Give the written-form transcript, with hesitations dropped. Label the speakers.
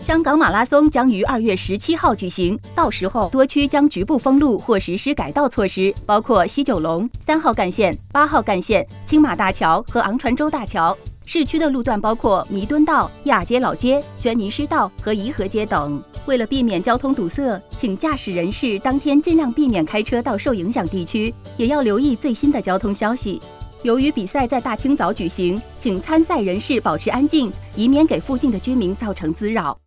Speaker 1: 香港马拉松将于2月17号举行，到时候多区将局部封路或实施改道措施，包括西九龙、3号干线、8号干线、青马大桥和昂船洲大桥。市区的路段包括弥敦道、亚皆老街、轩尼诗道和颐和街等。为了避免交通堵塞，请驾驶人士当天尽量避免开车到受影响地区，也要留意最新的交通消息。由于比赛在大清早举行，请参赛人士保持安静，以免给附近的居民造成滋扰。